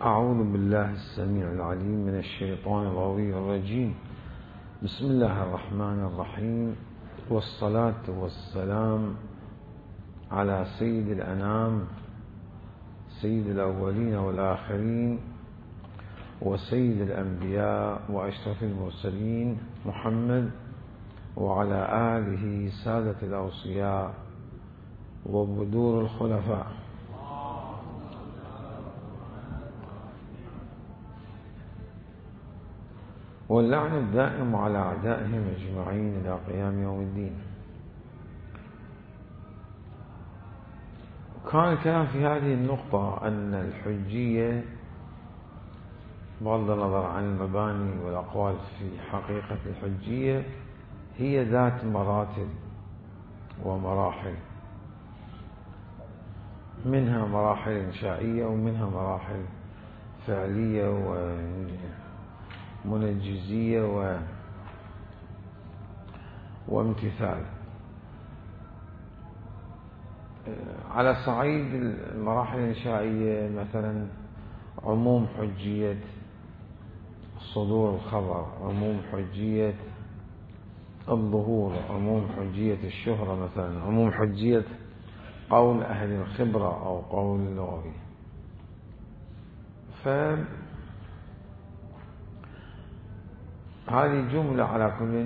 أعوذ بالله السميع العليم من الشيطان الغوي الرجيم. بسم الله الرحمن الرحيم، والصلاة والسلام على سيد الأنام، سيد الأولين والآخرين، وسيد الأنبياء وأشرف المرسلين محمد، وعلى آله سادة الأوصياء وبدور الخلفاء. واللعن الدائم على أعدائهم أجمعين إلى قيام يوم الدين. كان الكلام في هذه النقطة أن الحجية بغض النظر عن المباني والأقوال في حقيقة الحجية هي ذات مراتب ومراحل، منها مراحل إنشائية ومنها مراحل فعلية ومنجزية وامتثال. على صعيد المراحل الإنشائية مثلا عموم حجية صدور الخبر، عموم حجية الظهور، عموم حجية الشهرة، مثلا عموم حجية قول أهل الخبرة أو قول اللغوي. هذه جملة على كل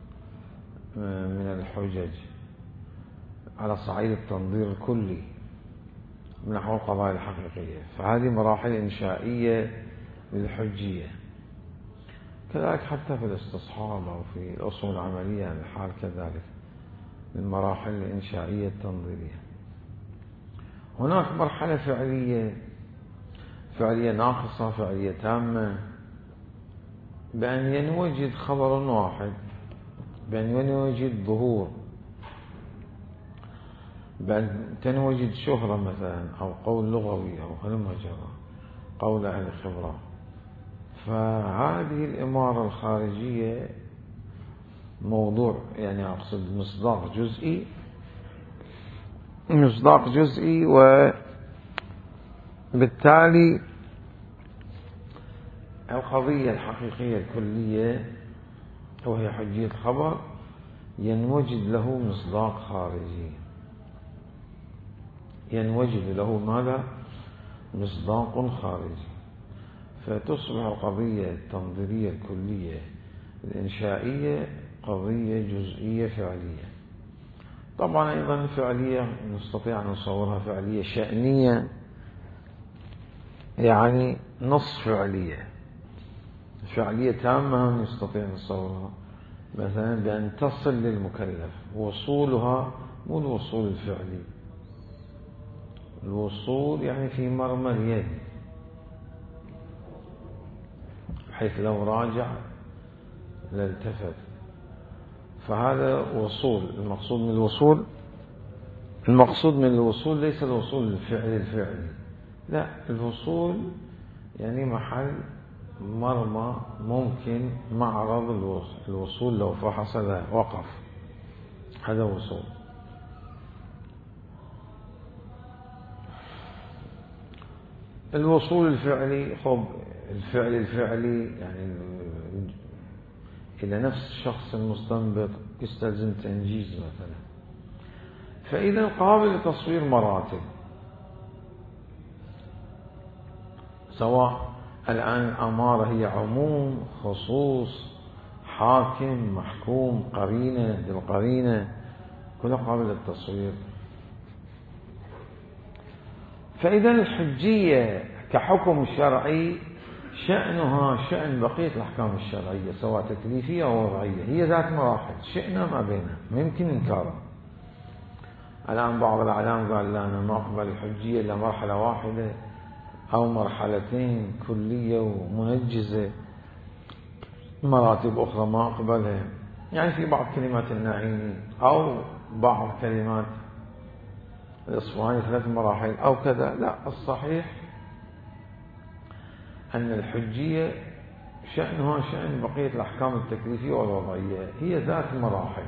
من الحجج على صعيد التنظير الكلي نحو القضايا الحقيقية، فهذه مراحل إنشائية للحجية. كذلك حتى في الاستصحاب أو في الأصول العملية الحال كذلك المراحل الإنشائية التنظيرية. هناك مرحلة فعلية ناقصة، فعلية تامة، بأن ينوجد خبر واحد، بأن ينوجد ظهور، بأن تنوجد شهرة مثلا أو قول لغوي أو هلم جرى قول أهل الخبرة. فهذه الإمارة الخارجية موضوع، يعني أقصد مصداق جزئي، وبالتالي القضية الحقيقية الكلية وهي حجية خبر ينوجد له مصداق خارجي، ينوجد له ماذا؟ مصداق خارجي، فتصبح القضية التنظيرية الكلية الإنشائية قضية جزئية فعلية. طبعا أيضا فعلية نستطيع أن نصورها فعلية شأنية، يعني نصف فعلية تامة نستطيع أن نصورها مثلا بأن تصل للمكلف، وصولها مو الوصول الفعلي، الوصول يعني في مرمى اليد، بحيث لو راجع لالتفت. فهذا وصول. المقصود من الوصول ليس الوصول الفعلي، لا، الوصول يعني محل مرمى ممكن معرض الوصول لو فحص وقف، هذا وصول. الوصول الفعلي الفعلي يعني إلى نفس الشخص المستنبط يستلزم تنجيز مثلا. فإذا قابل لتصوير مراتب، سواء الآن الأمارة هي عموم، خصوص، حاكم، محكوم، قرينة، بالقرينة، كلها قابل للتصوير. فإذا الحجية كحكم شرعي شأنها شأن بقية الأحكام الشرعية سواء تكليفية أو وضعية، هي ذات مراحل شئنا ما بينها، ما يمكن إنكارها. الآن بعض الأعلام قال لا، أنا ما أقبل الحجية إلا مرحلة واحدة أو مرحلتين كلية ومنجزة، مراتب أخرى ما أقبلها، يعني في بعض كلمات النعيمي أو بعض كلمات الإصفهاني 3 مراحل أو كذا. لا، الصحيح أن الحجية شأنها شأن بقية الأحكام التكليفية والوضعية، هي ذات مراحل.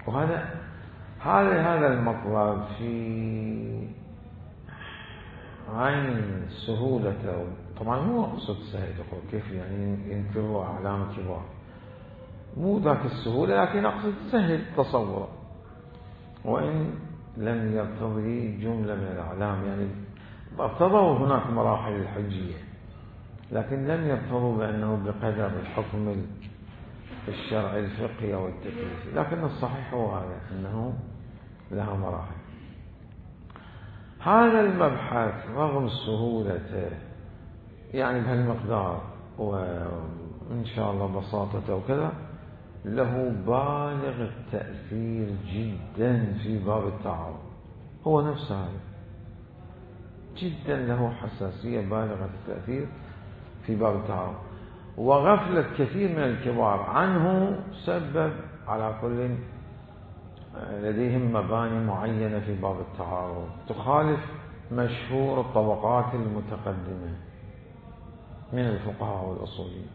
وهذا المطلب في عن سهولة، طبعا مو أقصد سهل، كيف يعني ينكروا أعلام كبار، مو ذاك السهولة، لكن أقصد سهل تصوره، وإن لم يرتضي جملة من الأعلام، يعني ارتضوا هناك مراحل الحجية، لكن لم يرتضوا بأنه بقدر الحكم الشرعي الفقهي أو التكليفي، لكن الصحيح هو هذا، أنه لها مراحل. هذا المبحث رغم سهولته يعني بهالمقدار وإن شاء الله بساطته وكذا، له بالغ التأثير جدا في باب التعارض، هو نفسه هذا جدا له حساسية بالغة التأثير في باب التعارض، وغفلة كثير من الكبار عنه سبب على كل لديهم مباني معينة في باب التعارض تخالف مشهور الطبقات المتقدمة من الفقهاء والأصوليين.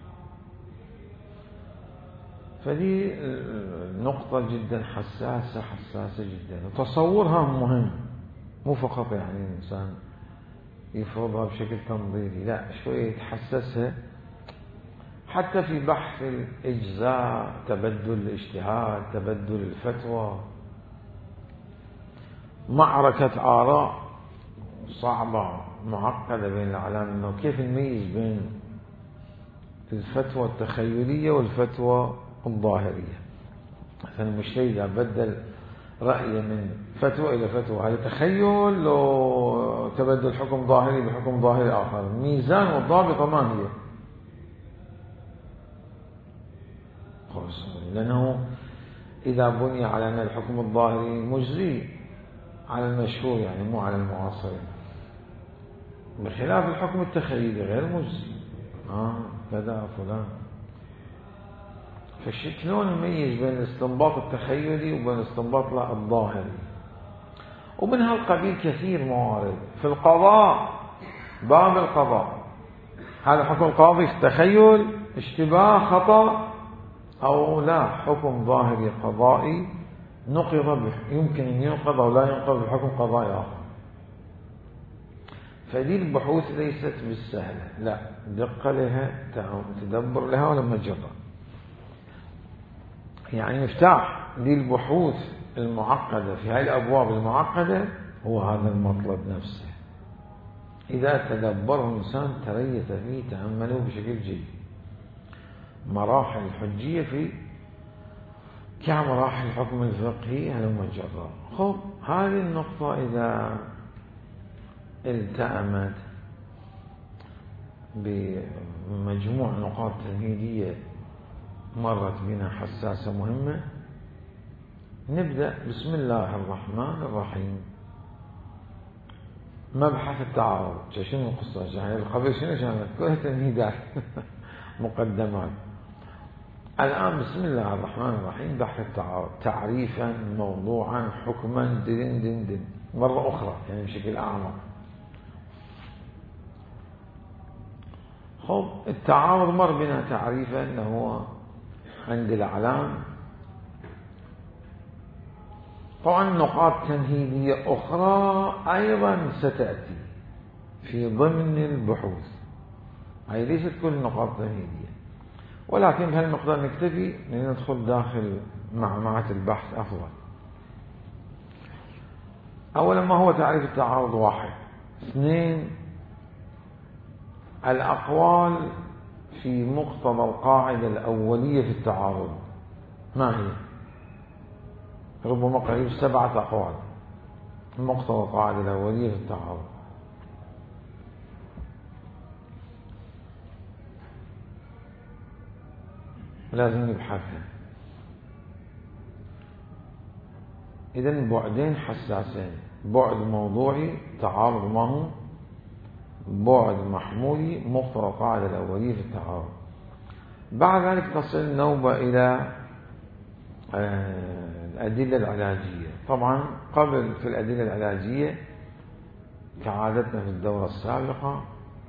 فدي نقطة جدا حساسة جدا، وتصورها مهم، مو فقط يعني الإنسان يفرضها بشكل تنظيري، لا، شوية يتحسسها حتى في بحث الإجزاء، تبدل الاجتهاد، تبدل الفتوى، معركة آراء صعبة معقدة بين الأعلام، إنه كيف نميز بين الفتوى التخيلية والفتوى الظاهرية. مثلا المجتهد إذا بدل رأيه من فتوى إلى فتوى، هذا تخيل لو تبدل حكم ظاهري بحكم ظاهري آخر، الميزان والضابطة ما هي؟ لأنه إذا بني على أن الحكم الظاهري مجزي على المشهور، يعني مو على المعاصرين، بخلاف الحكم التخيلي غير مجزي، كذا فلان. فشلون نميز بين الاستنباط التخيلي وبين الاستنباط الظاهري؟ ومن هالقبيل كثير موارد في القضاء، باب القضاء، هذا حكم القاضي تخيل، اشتباه، خطأ، أو لا، حكم ظاهري قضائي نقض، يمكن أن ينقض أو لا ينقض بحكم قضائي آخر. فدي البحوث ليست بالسهلة، لا، دقة لها، تدبر لها ولما جرى، يعني مفتاح للبحوث المعقدة في هذه الأبواب المعقدة هو هذا المطلب نفسه. إذا تدبره الإنسان تريث فيه، تأمله بشكل جيد. مراحل الحجية في كمراحل الحكم الفقهي هلما جرى. خب، هذه النقطة إذا التأمت بمجموع نقاط تمهيدية مرت بنا حساسة مهمة، نبدأ. بسم الله الرحمن الرحيم. مبحث التعارض، شنو القصة؟ يعني قبل شنو كلها تمهيدات مقدمات. الآن بسم الله الرحمن الرحيم، بحث التعارض، تعريفا، موضوعا، حكما، دن مرة أخرى، يعني بشكل أعمق. خب، التعارض مر بنا تعريفا أنه عند الأعلام، طبعا نقاط تمهيدية أخرى أيضا ستأتي في ضمن البحوث، هي ليست كل نقاط تمهيدية، ولكن بهالمقدار نكتفي لندخل داخل معمعة البحث أفضل. أولا، ما هو تعريف التعارض؟ 1. 2. الأقوال في مقتضى القاعدة الأولية في التعارض ما هي؟ ربما قريب 7 أقوال مقتضى القاعدة الأولية في التعارض. لازم نبحثها. إذن بعدين حساسين: بعد موضوعي، تعارض ما هو، بعد محمولي، مقتضى القاعدة الأولية في التعارض. بعد ذلك تصل النوبة إلى الأدلة العلاجية. طبعا قبل في الأدلة العلاجية كعادتنا في الدورة السابقة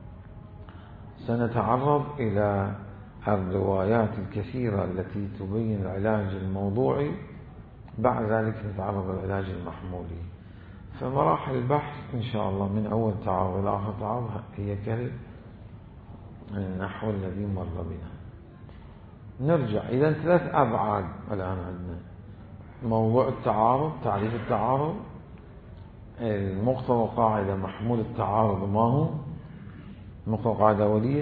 سنتعرض إلى الروايات الكثيرة التي تبين العلاج الموضوعي، بعد ذلك نتعرض للعلاج المحمولي. فمراحل البحث إن شاء الله من أول تعارض إلى آخر تعارض هي كالنحو الذي مر بنا. نرجع إذا 3 أبعاد الآن عندنا: موضوع التعارض، تعريف التعارض، المقتضى القاعدة محمول التعارض ما هو، مقتضى القاعدة أولية.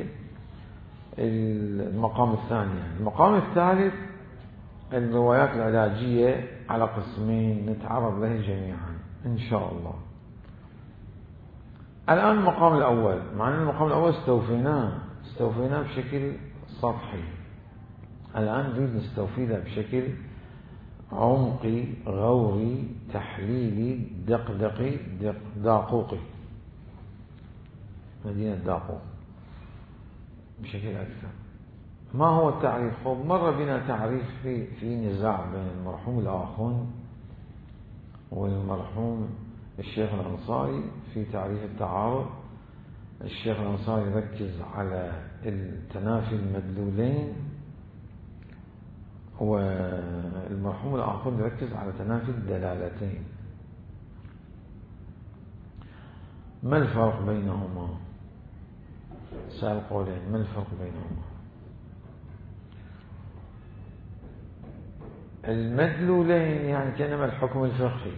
المقام الثاني المقام الثالث الروايات العلاجية على قسمين نتعرض له جميعا إن شاء الله. الآن المقام الأول، مع أن المقام الأول استوفيناه بشكل سطحي. الآن نريد نستوفيها بشكل عمقي، غوري، تحليلي، دقدقي، داقوقي، مدينة داقوق بشكل أكثر. ما هو التعريف؟ مر بنا تعريف في نزاع بين المرحوم الآخون والمرحوم الشيخ الأنصاري في تعريف التعارض. الشيخ الأنصاري ركز على التنافي المدلولين، والمرحوم الآخون يركز على تنافي الدلالتين. ما الفرق بينهما؟ سأل قولين: ما الفرق بينهما؟ المدلولين يعني كأنما الحكم الفقهي،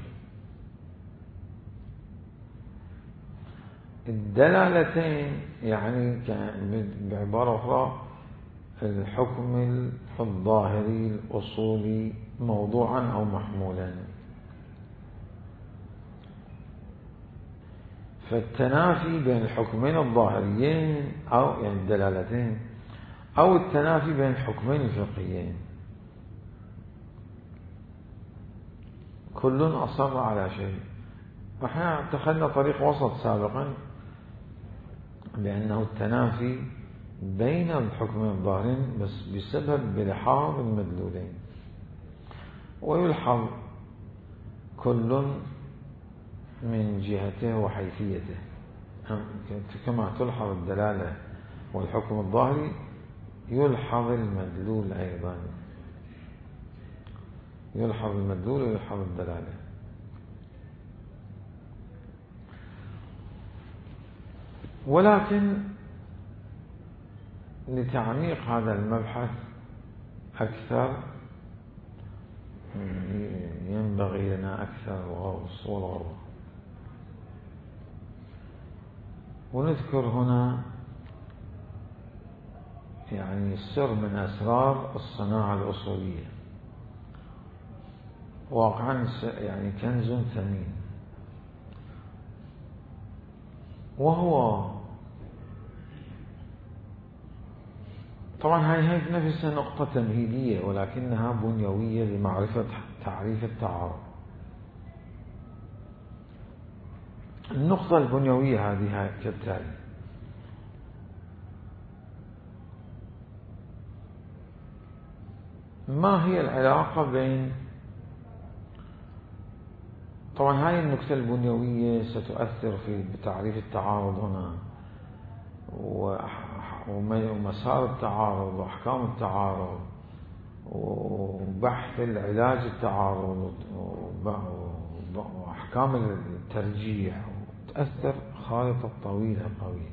الدلالتين يعني بعبارة أخرى الحكم الظاهري الأصولي موضوعا أو محمولا. فالتنافي بين الحكمين الظاهريين أو يعني الدلالتين، أو التنافي بين الحكمين الفقهيين، كل أصر على شيء. نحن اتخذنا طريق وسط سابقا بأنه التنافي بين الحكمين الظاهرين بس بسبب بلحاظ المدلولين، ويلحظ كل من جهته وحيثيته، كما تلحظ الدلالة والحكم الظاهري يلحظ المدلول أيضا، يلحظ المدلول ويلحظ الدلالة. ولكن لتعميق هذا المبحث أكثر ينبغي لنا أكثر الغوص والغوص. ونذكر هنا يعني سر من أسرار الصناعة الأصولية، واقعا يعني كنز ثمين، وهو طبعا هي في نفسها نقطة تمهيدية ولكنها بنيوية لمعرفة تعريف التعارض. النقطة البنيوية هذه كالتالي: ما هي العلاقة بين، طبعا هذه النقطة البنيوية ستؤثر في تعريف التعارض هنا ومسار التعارض وأحكام التعارض وبحث العلاج التعارض وأحكام الترجيح، وتأثر خارطة طويلة قوية.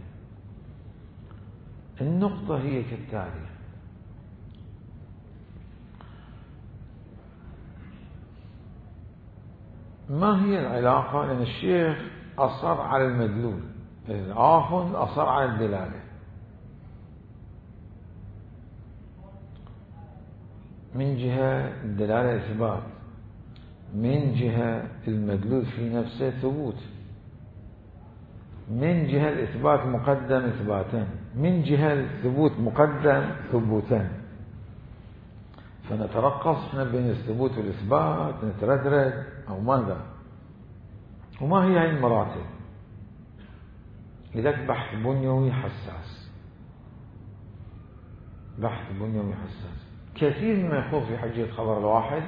النقطة هي كالتالي: ما هي العلاقة؟ لأن الشيخ أصر على المدلول، الآخر أصر على الدلالة. من جهة الدلالة إثبات، من جهة المدلول في نفسه ثبوت، من جهة الإثبات مقدم إثباتان، من جهة الثبوت مقدم ثبوتان. فنترقص احنا بين الثبوت والإثبات، نتردد أو ماذا؟ وما هي هذه المراتب؟ لذلك بحث بنيوي حساس، بحث بنيوي حساس. كثير مما يخوض في حجية خبر الواحد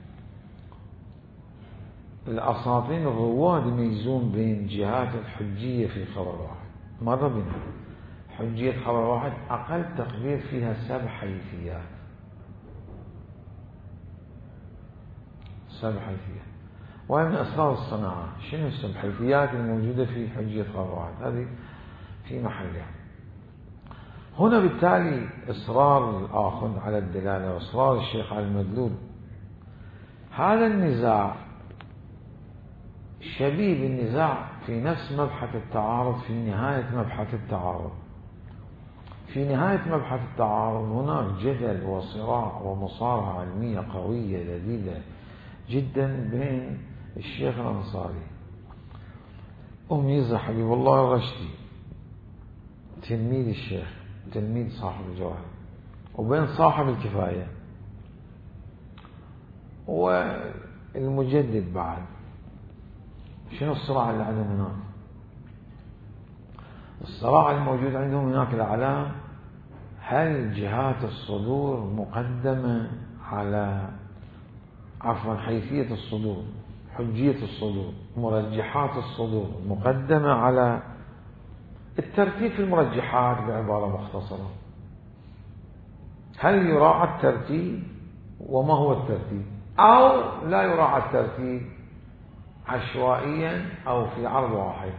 الأساطين الرواد يميزون بين جهات الحجية في خبر الواحد. مرة بنا حجية خبر الواحد أقل تقدير فيها 7 حيثيات، 7 حيثيات. وهي من أسرار الصناعة. شنو السمحيات الموجودة في حجية خرواعد؟ هذه في محلها. هنا بالتالي إصرار الآخذ على الدلالة وإصرار الشيخ على المدلول، هذا النزاع شبيه بالنزاع في نفس مبحث التعارض في نهاية مبحث التعارض. في نهاية مبحث التعارض هناك جدل وصراع ومصارعة علمية قوية لذيذة جدا بين الشيخ الأنصاري وميرزا حبيب الله الرشدي تلميذ الشيخ تلميذ صاحب الجوهر، وبين صاحب الكفاية والمجدد بعد. شنو الصراع اللي عندهم هناك؟ الصراع الموجود عندهم هناك الأعلام، هل جهات الصدور مقدمة على حيثية الصدور، حجية الصدور، مرجحات الصدور مقدمة على الترتيب في المرجحات بعبارة مختصرة؟ هل يراعى الترتيب وما هو الترتيب، أو لا يراعى الترتيب عشوائيا أو في عرض واحد؟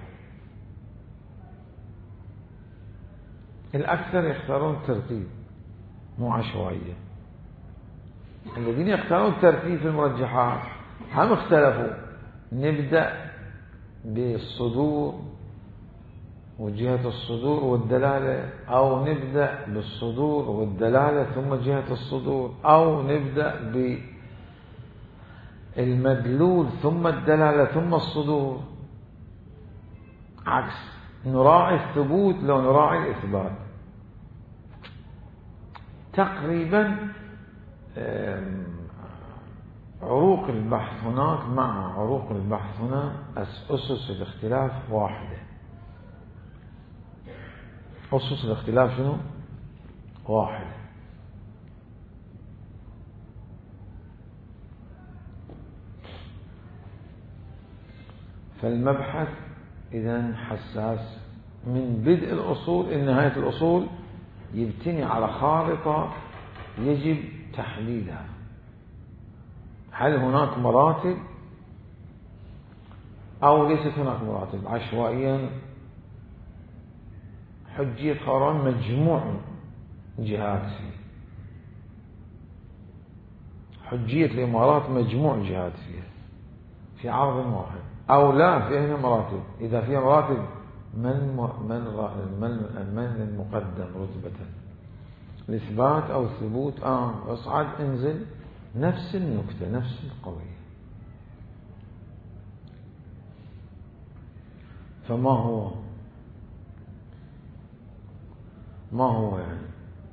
الأكثر يختارون الترتيب مو عشوائية. الذين يختارون الترتيب في المرجحات هم اختلفوا، نبدأ بالصدور وجهة الصدور والدلالة، أو نبدأ بالصدور والدلالة ثم جهة الصدور، أو نبدأ بالمدلول ثم الدلالة ثم الصدور. عكس، نراعي الثبوت لو نراعي الإثبات. تقريبا عروق البحث هناك مع عروق البحث هنا أسس الاختلاف واحدة. أسس الاختلاف شنو؟ واحدة. فالمبحث إذن حساس من بدء الأصول إلى نهاية الأصول، يبتني على خارطة يجب تحديدها. هل هناك مراتب أو ليست هناك مراتب؟ عشوائيا حجية خرواعد مجموع جهات فيه، حجية الإمارات مجموع جهات فيها في عرض واحد، أو لا فيها مراتب. إذا فيها مراتب من المقدم رتبة، الإثبات أو الثبوت؟ اصعد انزل، نفس النكتة نفس القضية. فما هو يعني؟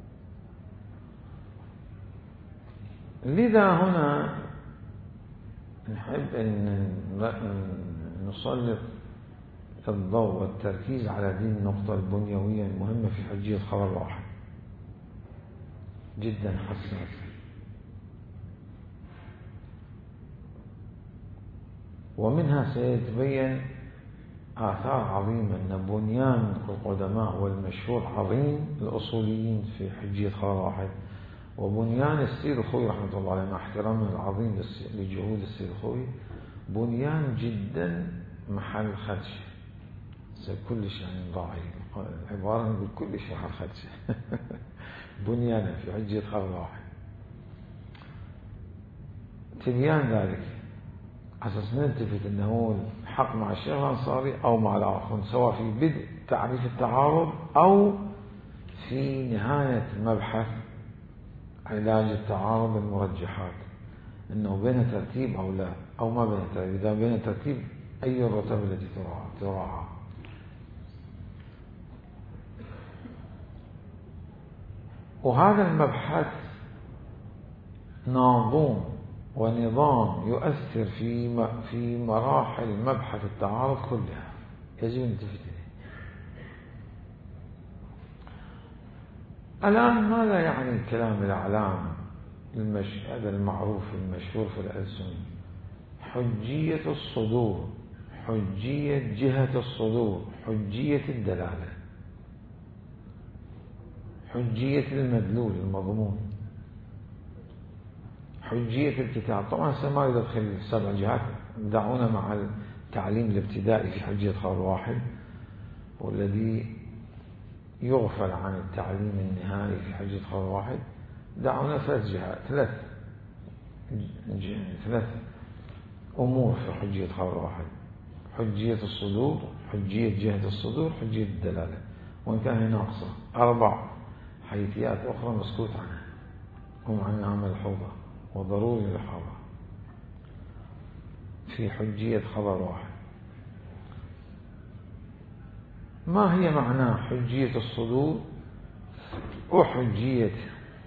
لذا هنا نحب أن نسلط الضوء والتركيز على هذه النقطة البنيوية المهمة في حجية خبر واحد، جدا حساسة. ومنها سيتبين آثار عظيمة أن بنيان القدماء والمشهور عظيم الأصوليين في حجية خبر واحد، وبنيان السيد الخوي رحمة الله عليه مع احترامنا العظيم لجهود السيد الخوي، بنيان جدا محل خدش. كلش يعني ضاعي العبارة، نقول كلش محل خدش بنيانا في حجية خبر واحد. تبيان ذلك أساس نلتفت أنه الحق مع الشيخ الأنصاري أو مع الآخرون، سواء في بدء تعريف التعارض أو في نهاية مبحث علاج التعارض المرجحات، أنه بين ترتيب أو لا، أو ما بين ترتيب. إذا بين ترتيب أي الرتب التي تراعى. وهذا المبحث ناظوم ونظام يؤثر في مراحل مبحث التعارض كلها، يجب أن نلتفت إليه. الآن ماذا يعني كلام الأعلام هذا المعروف المشهور في الألسن؟ حجية الصدور، حجية جهة الصدور، حجية الدلالة، حجية المدلول المضمون، حجية الكتاب. طبعا ما يدخل 7 جهات دعونا مع التعليم الابتدائي في حجية خبر واحد، والذي يغفل عن التعليم النهائي في حجية خبر واحد. دعونا ثلاث أمور في حجية خبر واحد: حجية الصدور، حجية جهة الصدور، حجية الدلالة، وإن كان هي ناقصة 4 حيثيات أخرى مسكوت عنها ومعناها ملحوظة وضروري للحاضر في حجية خبر واحد. ما هي معنى حجية الصدور وحجية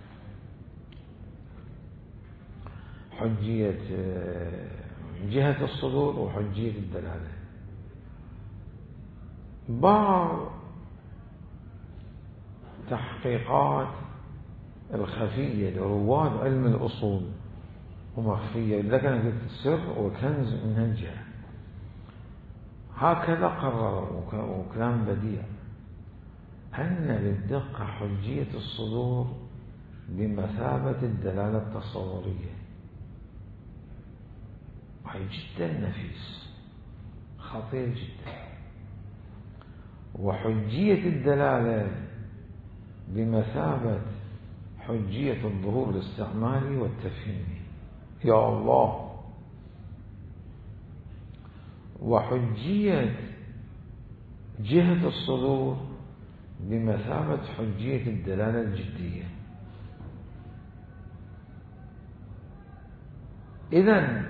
جهة الصدور وحجية الدلالة؟ بعض تحقيقات الخفية لرواد علم الأصول ومخفية، إذا كانت السر وكنز من الجهة، هكذا قرر وكلام بديع أن للدقة حجية الصدور بمثابة الدلالة التصورية، وهي جدا نفيس خطير جدا. وحجية الدلالة بمثابة حجية الظهور الاستعمالي والتفهيمي. يا الله. وحجية جهة الصدور بمثابة حجية الدلالة الجدية. إذن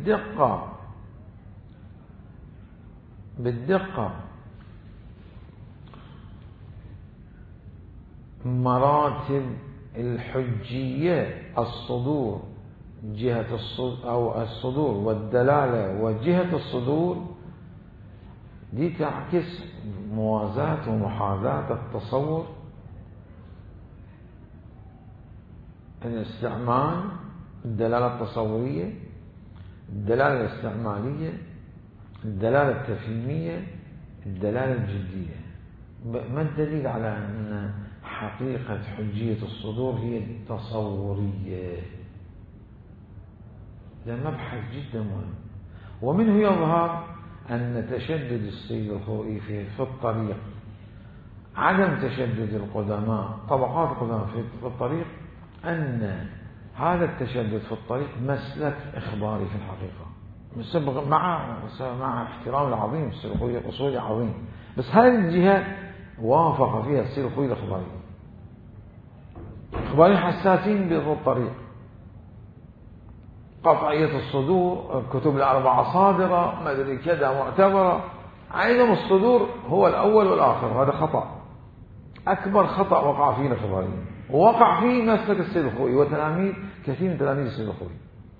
بالدقة مراتب الحجية: الصدور، جهة الصدور أو الصدور والدلالة وجهة الصدور، دي تعكس موازاة ومحاذاة التصور، الاستعمال، الدلالة التصورية، الدلالة الاستعمالية، الدلالة التفهيمية، الدلالة الجدية. ما الدليل على أن حقيقة حجية الصدور هي التصورية؟ ده مبحث جدا مهم، ومنه يظهر أن تشدد السيد الخوئي في الطريق، عدم تشدد القدماء، طبقات القدماء في الطريق، أن هذا التشدد في الطريق مسلك إخباري في الحقيقة، مع احترام العظيم السيد الخوئي، أصولي عظيم، بس هذه الجهة وافق فيها السيد الخوئي الإخباري، إخباري حساسين بالطريق، قطعية الصدور، الكتب الأربعة صادرة، ما أدري كذا معتبرة، عندهم الصدور هو الأول والآخر. هذا خطأ، أكبر خطأ وقع فيه الإخباريين، ووقع فيه مسلك السيد الخوئي وتلاميذ كثير من تلاميذ السيد الخوئي.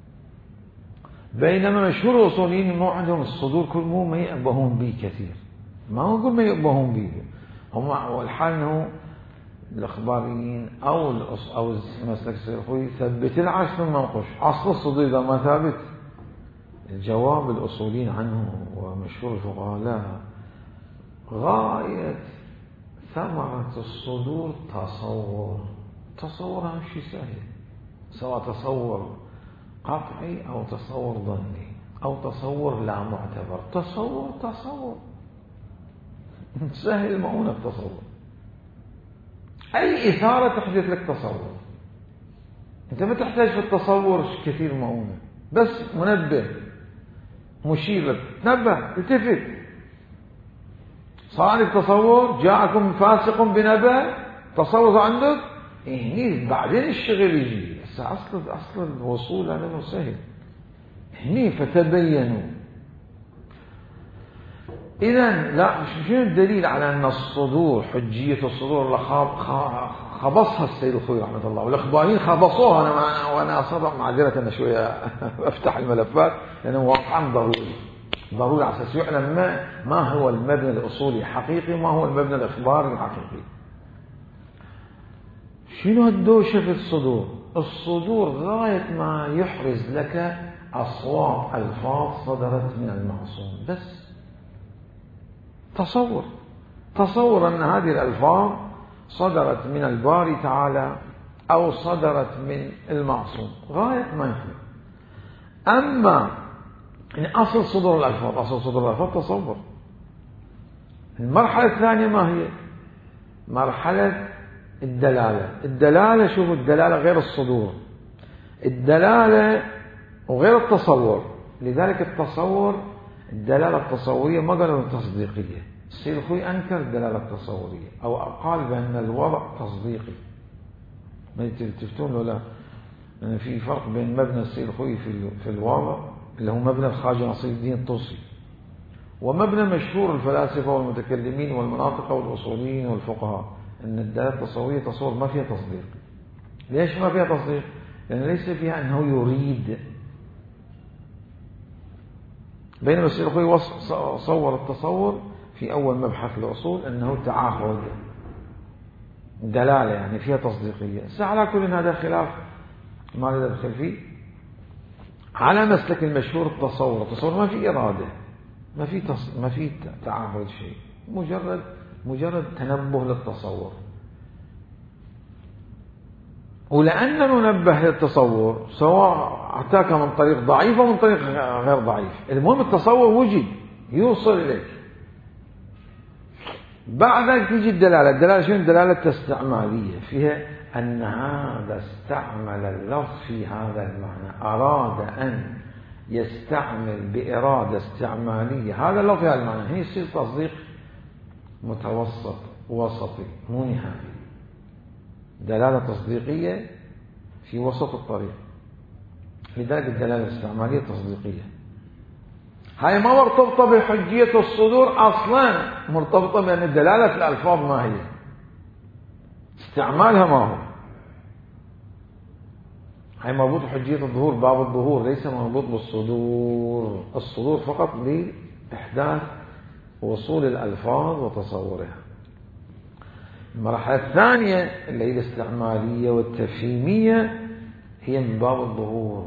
بينما مشهور الأصوليين مو عندهم الصدور كل مو ما يأبهون به كثير، ما هو كل ما يأبهون به هم، والحال أنه الإخباريين أو مسلك السيد الخوئي ثبت العش ثم انقش. أصل الصدور إذا ما ثابت، الجواب الأصوليين عنه ومشهور الفقهاء لا، غاية ثمرة الصدور تصور مش سهل، سواء تصور قطعي أو تصور ظني أو تصور لا معتبر. تصور سهل مؤونة التصور، أي إثارة تحدث لك تصور. أنت ما تحتاج في التصور كثير مؤونة، بس منبه مشير لك، تنبه التفت، صار عندك تصور، جاءكم فاسق بنبأ، تصور عندك، هني بعدين الشغل يجي. أصل الوصول على سهل هني، فتبينوا. إذن لا، شنو الدليل على أن الصدور، حجية الصدور اللي خبصها السيد الخوئي رحمة الله، والإخباريين خبصوها. وأنا أصدق معذرة أنا شوية أفتح الملفات، لأنه واقعا ضروري على أساس يعلم ما هو المبنى الأصولي حقيقي، ما هو المبنى الإخباري الحقيقي. شنو هالدوشة في الصدور غاية ما يحرز لك أصوات ألفاظ صدرت من المعصوم، بس تصور أن هذه الألفاظ صدرت من الباري تعالى أو صدرت من المعصوم، غاية ما يحرز. أما يعني أصل صدور الألفاظ تصور. المرحلة الثانية ما هي؟ مرحلة الدلالة شوفوا، الدلالة غير الصدور، الدلالة وغير التصور. لذلك التصور، الدلالة التصورية ما قالوا تصديقية. السيد الخوئي أنكر الدلالة التصورية أو قال بأن الوضع تصديقي. ما تفتون ولا يعني في فرق بين مبنى السيد الخوئي في الوضع اللي هو مبنى الخواجة نصير الدين الطوسي، ومبنى مشهور الفلاسفة والمتكلمين والمناطق والأصوليين والفقهاء، أن الدلالة التصورية تصور ما فيها تصديق. ليش ما فيها تصديق؟ لأن ليس فيها أنه يريد. بينما السيد الخوئي صور التصور في أول مبحث الأصول أنه تعاقد دلالة يعني فيها تصديقية. على كل هذا خلاف ما ندخل فيه. على مسلك المشهور التصور ما في إرادة، ما في تعاقد شيء، مجرد تنبه للتصور. ولأن ننبه للتصور سواء أتاك من طريق ضعيف أو من طريق غير ضعيف، المهم التصور وجد يوصل إليك. بعدك تيجي الدلالة شنو؟ الدلالة الاستعمالية، فيها أن هذا استعمل اللفظ في هذا المعنى، أراد أن يستعمل بإرادة استعمالية هذا اللفظ في هذا المعنى. هي يصير تصديق متوسط وسطي مو نهائي، دلالة تصديقية في وسط الطريق. لذلك الدلالة الاستعمالية تصديقية. هاي ما مرتبطة بحجية الصدور أصلا، مرتبطة بأن دلالة الألفاظ ما هي، استعمالها ما هو. هاي مربوط بحجية الظهور، باب الظهور ليس مربوط بالصدور. الصدور فقط لإحداث وصول الألفاظ وتصورها. المرحلة الثانية اللي هي الاستعمالية والتفهيمية هي من باب الظهور،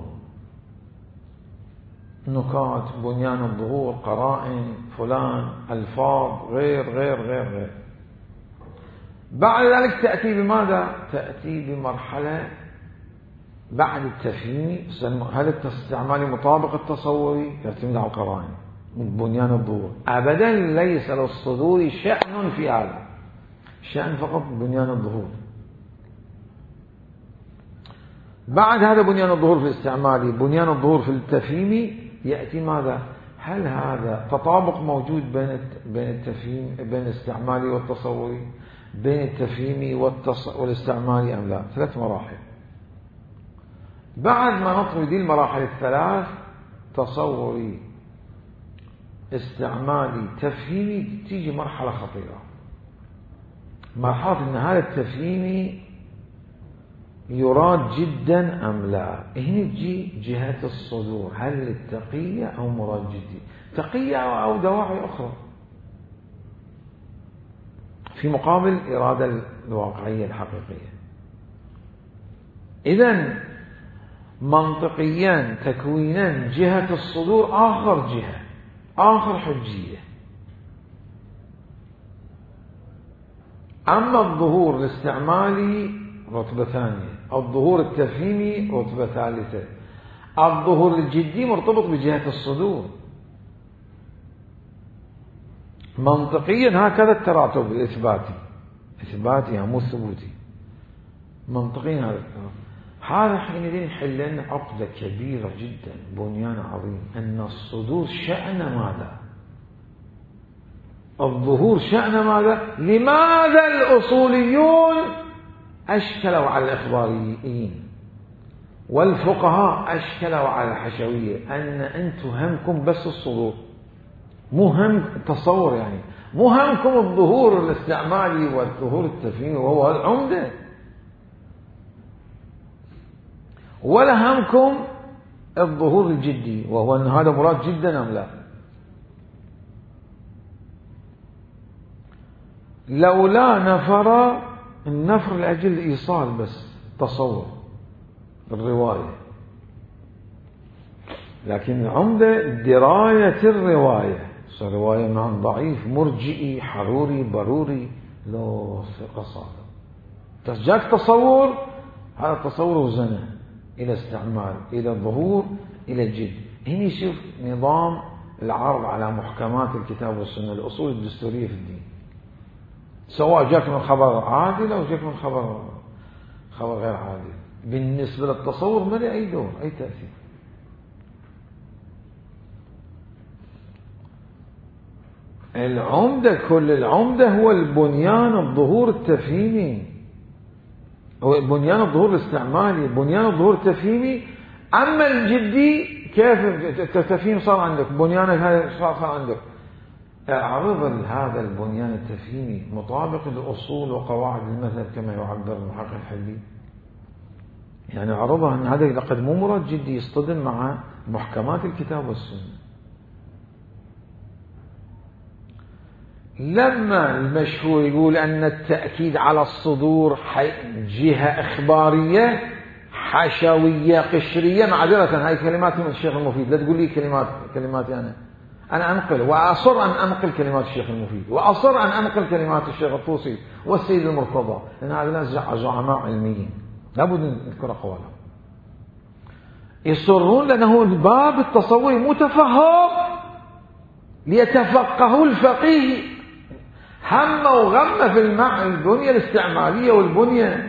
نكات، بنيان الظهور، قرائن، فلان، ألفاظ، غير. بعد ذلك تأتي بماذا؟ تأتي بمرحلة بعد التفهيم. هل الاستعمالي مطابق التصوري؟ يعتمد على القرائن من بنيان الظهور. أبدا ليس للصدور شأن في هذا، شأن فقط بنيان الظهور. بعد هذا بنيان الظهور في الاستعمالي، بنيان الظهور في التفهيمي، يأتي ماذا؟ هل هذا تطابق موجود بين التفهيم، بين الاستعمالي والتصوري، بين التفهيمي والاستعمالي أم لا؟ 3 مراحل. بعد ما نطوي دي المراحل الثلاث، تصوري، استعمالي، تفهيمي، تيجي مرحلة خطيرة، مرحلة أن هذا التفهيمي يراد جدا أم لا. هنا تجي جهة الصدور، هل التقية أو مراد جدي، تقية أو دواعي أخرى في مقابل الإرادة الواقعية الحقيقية. إذن منطقيا تكوينا جهة الصدور آخر جهة، آخر حجية. أما الظهور الاستعمالي رتبة ثانية، الظهور التفهيمي رتبة ثالثة، الظهور الجدي مرتبط بجهة الصدور. منطقيا هكذا التراتب الإثباتي، إثباتي مو ثبوتي، منطقيا هذا التراتب. هذا حينئذ يحل لنا عقدة كبيرة جدا، بنيان عظيم، أن الصدور شأن ماذا؟ الظهور شأن ماذا؟ لماذا الأصوليون أشكلوا على الإخباريين والفقهاء أشكلوا على الحشوية أن أنتم همكم بس الصدور، مو هم التصور، يعني مو همكم الظهور الاستعمالي والظهور التفهيمي وهو العمدة، ولا همكم الظهور الجدي وهو أن هذا مراد جدا أم لا. لولا نفر، النفر لأجل الإيصال بس، تصور الرواية، لكن العمدة دراية الرواية. رواية مع ضعيف، مرجئي، حروري، بروري، لا ثقة صادق. تسجاك تصور، هذا التصور وزنه إلى استعمال، إلى الظهور، إلى الجد. هنا شوف نظام العرض على محكمات الكتاب والسنة، الأصول الدستورية في الدين، سواء جاك من خبر عادل أو جاك من خبر غير عادل، بالنسبة للتصور ما له أي دور أي تأثير. العمدة، كل العمدة هو البنيان الظهور التفهيمي، هو بنيان الظهور الاستعمالي، بنيان الظهور التفهيمي. أما الجدي كيف التفهيم صار عندك، بنيانك هذا صار عندك، اعرض هذا البنيان التفهيمي مطابق للأصول وقواعد المذهب كما يعبر المحقق الحلبي، يعني اعرضها أن هذا لقد مو مراد جدي يصطدم مع محكمات الكتاب والسنة. لما المشهور يقول أن التأكيد على الصدور جهة إخبارية حشوية قشرية، معذرة هاي كلمات من الشيخ المفيد، لا تقول لي كلماتي أنا أنقل وأصر أن أنقل كلمات الشيخ المفيد، وأصر أن أنقل كلمات الشيخ الطوسي والسيد المرتضى، لأن هذا ناس زعماء علميين لابد نذكر أقوالهم. يصرون لأنه الباب التصوري متفهم ليتفقهوا الفقيه، هم وغم في البنية الاستعمالية والبنية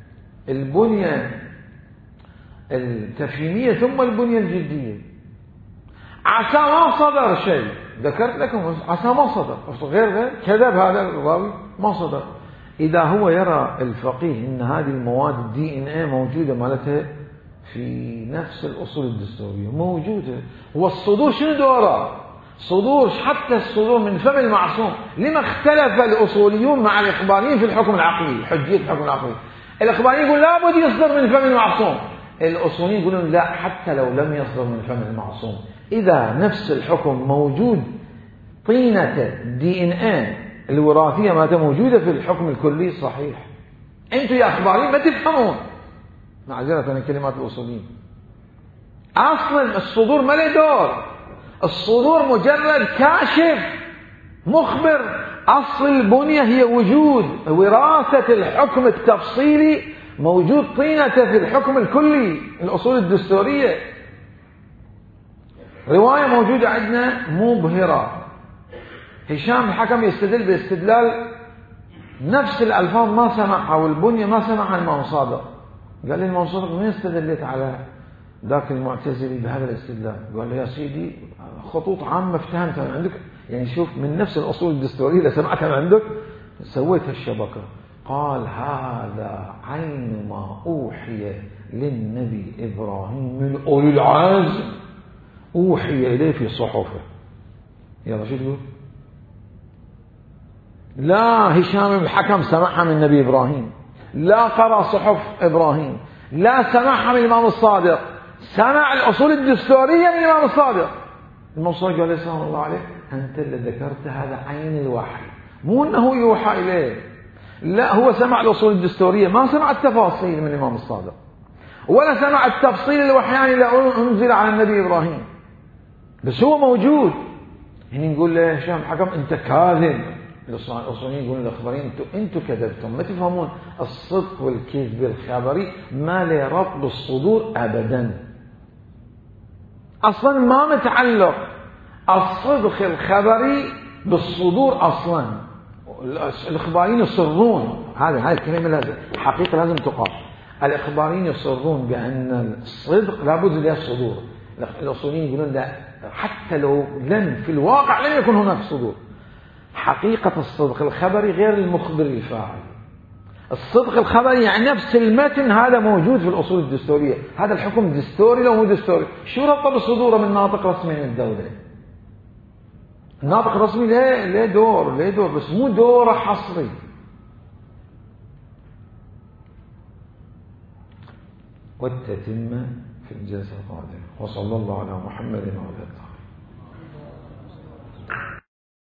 التفهيمية ثم البنية الجدية. عسى ما صدر شيء، ذكرت لكم عسى ما صدر، غير كذب هذا الراوي ما صدر. إذا هو يرى الفقيه إن هذه المواد DNA موجودة مالتها في نفس الأصول الدستورية موجودة، والصدور شنو دوره؟ صدور، حتى الصدور من فم المعصوم. لما اختلف الأصوليون مع الإخباريين في الحكم العقلي، حجية الحكم العقلي؟ الإخباريين يقول لابد يصدر من فم المعصوم، الأصوليين يقولون لا، حتى لو لم يصدر من فم المعصوم، إذا نفس الحكم موجود، طينة DNA الوراثية ما موجودة في الحكم الكلي صحيح. أنتم يا أخباريين ما تفهمون، معذرة من كلمات الأصوليين. أصلا الصدور ما له دور، الصدور مجرد كاشف مخبر. أصل البنية هي وجود وراثة الحكم التفصيلي، موجود طينة في الحكم الكلي، الأصول الدستورية. رواية موجودة عندنا مبهرة، هشام الحكم يستدل باستدلال نفس الألفاظ ما سمعها والبنية ما سمعها الإمام صادق. قال لي الإمام صادق من استدلت على ذاك المعتزلي بهذا الاستدلال؟ قال له يا سيدي خطوط عامة افتهمتها من عندك، يعني شوف من نفس الأصول الدستورية اللي سمعتها من عندك سويت الشبكة. قال هذا عين ما أوحي للنبي إبراهيم من أولي العزم، أوحي إليه في صحفه. يلا شو تقول؟ لا هشام الحكم سمعها من النبي إبراهيم، لا قرأ صحف إبراهيم، لا سمعها من الإمام الصادق، سمع الأصول الدستورية من الإمام الصادق. الإمام الصادق قال سلام الله عليه أنت اللي ذكرت هذا عين الوحي، مو أنه يوحى إليه، لا هو سمع الأصول الدستورية، ما سمع التفاصيل من الإمام الصادق، ولا سمع التفصيل الوحياني اللي أنزل على النبي إبراهيم، بس هو موجود. هنا نقول له هشام حكم أنت كاذب. الأصوليين يقولون للأخباريين أنتم كذبتم، ما تفهمون الصدق والكذب الخبري ما له ربط بالصدور أبدا، أصلا ما متعلق الصدق الخبري بالصدور أصلا. الإخباريين يصرون، هذه الكلمة لازم حقيقة لازم تقال، الإخباريين يصرون بأن الصدق لابد له صدور. الأصوليين يقولون لا، حتى لو لم في الواقع لم يكن هناك صدور. حقيقة الصدق الخبري غير المخبر الفاعل. الصدق الخبري يعني نفس المتن هذا موجود في الأصول الدستورية، هذا الحكم دستوري لو مو دستوري، شو ربطه بصدوره من ناطق رسمي من الدولة؟ الناطق الرسمي له دور بس مو دوره حصري. والتتمة في الجلسة القادمة. وصلى الله على محمد وعلى آله.